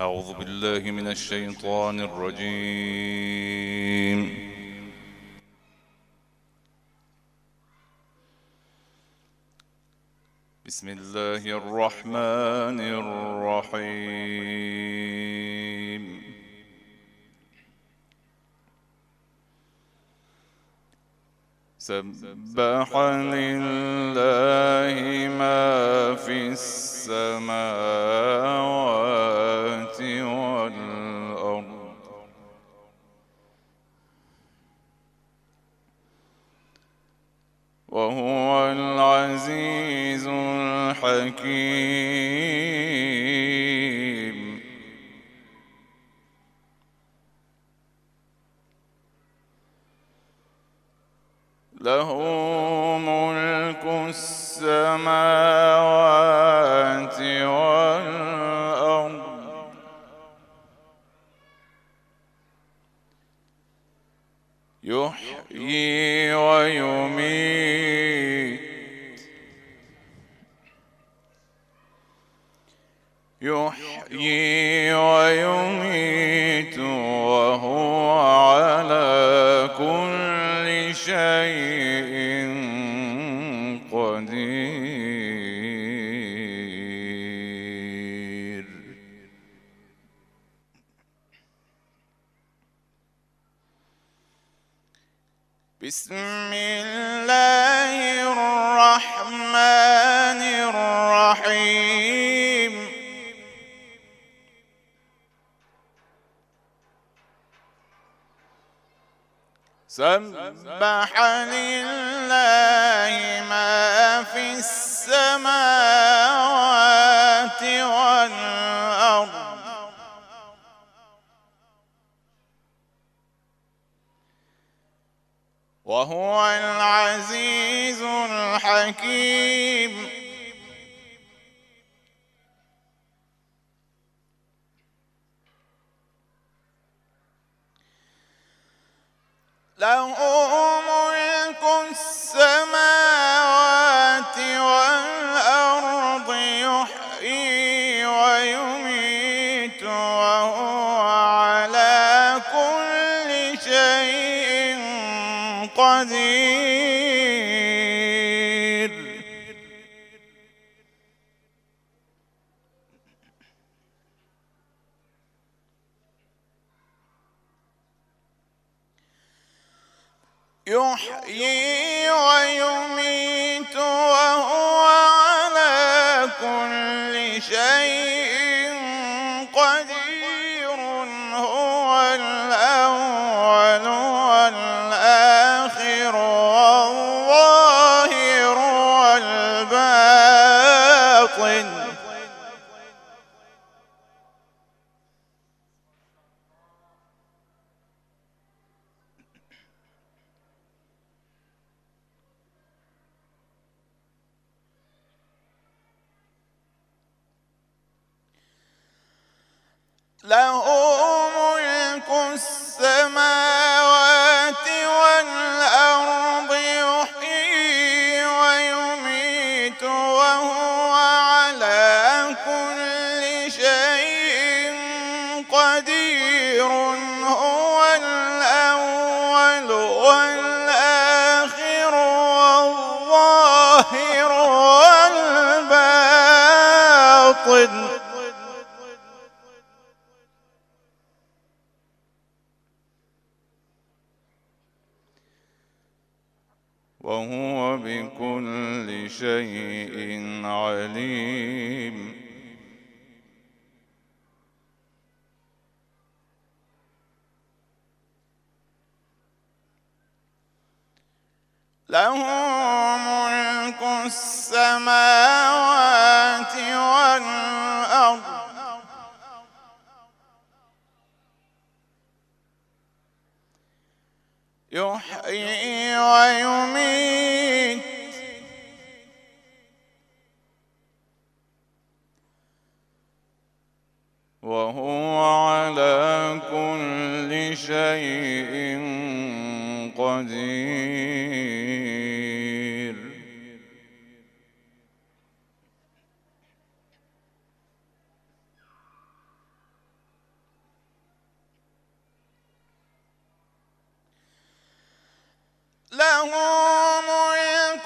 أعوذ بالله من الشيطان الرجيم. بسم الله الرحمن الرحيم. سبح لله ما في السماوات والأرض وهو العزيز الحكيم. له ملك السماوات والأرض يحيي ويميت وهو على كل شيء قدير. بسم الله الرحمن الرحيم. سبح لله ما في السماوات والأرض وهو العزيز الحكيم. له ملك السماوات والأرض يحيي ويميت وهو على كل شيء قدير. يحيي ويميت وهو على كل شيء قدير. هو الأول والآخر والظاهر والباطن له ملك السماوات والأرض يحيي ويميت وهو على كل شيء قدير. هو الأول والآخر والظاهر والباطن وهو بكل شيء عليم. له ملك السماوات والأرض يحيي ويميت وهو على كل شيء قدير. له ملك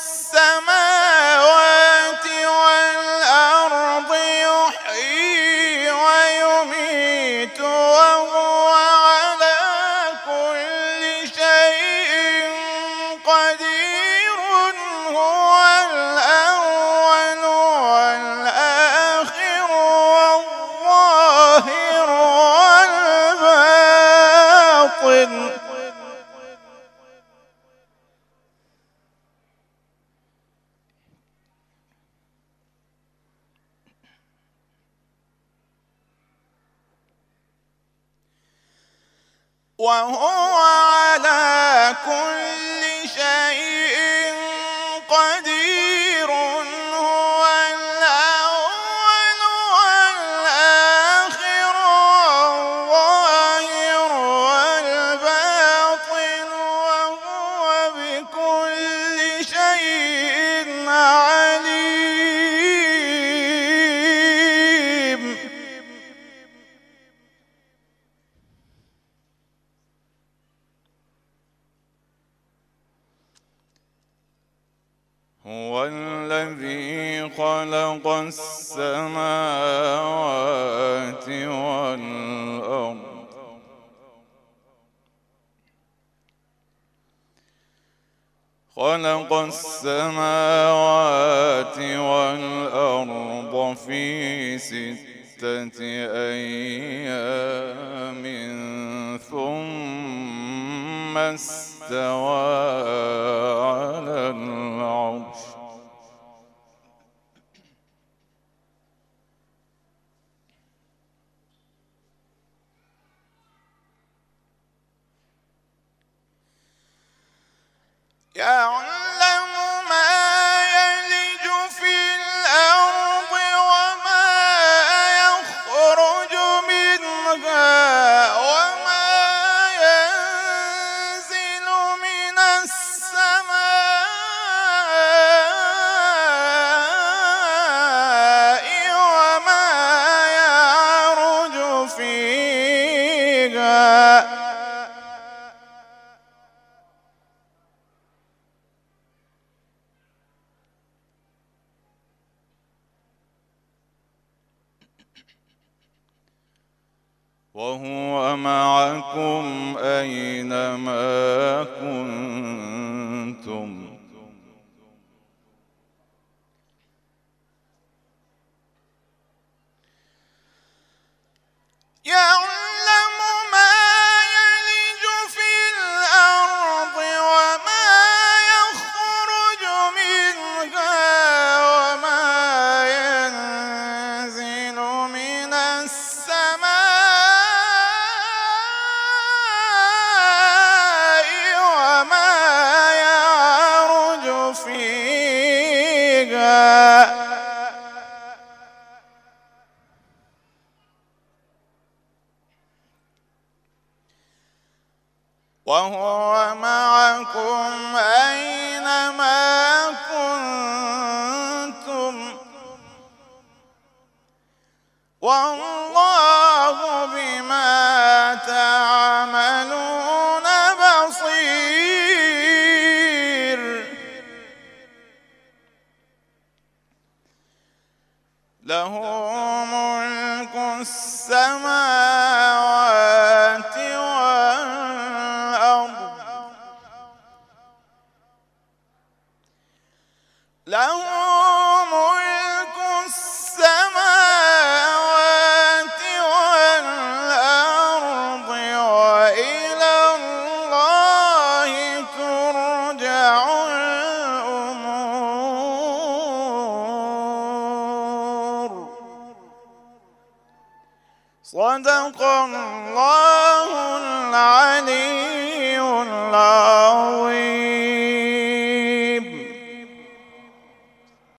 السماوات والأرض يحيي ويميت وهو على كل شيء قدير. هو الأول والآخر والظاهر والباطن. وهو على كل شيء قدير. هو الأول والآخر والظاهر والباطن وهو بكل شيء عليم. هو الذي خلق السماوات والأرض في 6 أيام ثم استوى على العرش. يعلم ما يلج في الأرض وما يخرج منها وما ينزل من السماء وما يعرج فيها. وهو معكم أينما كنتم يعلم ما يلج في الأرض وما يخرج منها وما ينزل من السماء وما يعرج فيها. وهو معكم أينما كنتم والله بما تعملون بصير. له ملك السماوات والأرض له ملك السماوات والأرض وإلى الله ترجع الأمور. صدق الله العلي العظيم.